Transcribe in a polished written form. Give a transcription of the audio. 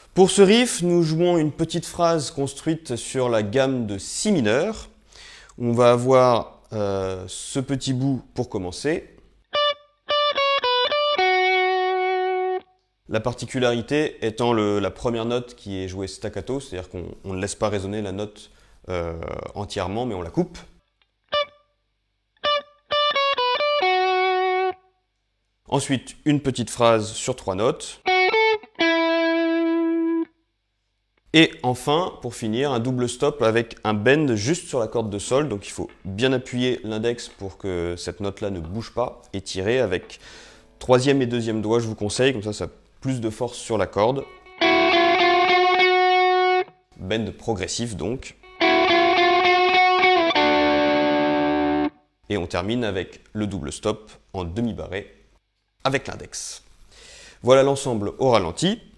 Pour ce riff, nous jouons une petite phrase construite sur la gamme de si mineur. On va avoir ce petit bout pour commencer. La particularité étant la première note qui est jouée staccato, c'est-à-dire qu'on ne laisse pas résonner la note entièrement, mais on la coupe. Ensuite, une petite phrase sur 3 notes. Et enfin, pour finir, un double stop avec un bend juste sur la corde de sol. Donc il faut bien appuyer l'index pour que cette note-là ne bouge pas et tirer avec troisième et deuxième doigt, je vous conseille, comme ça a plus de force sur la corde. Bend progressif donc. Et on termine avec le double stop en demi-barré avec l'index. Voilà l'ensemble au ralenti.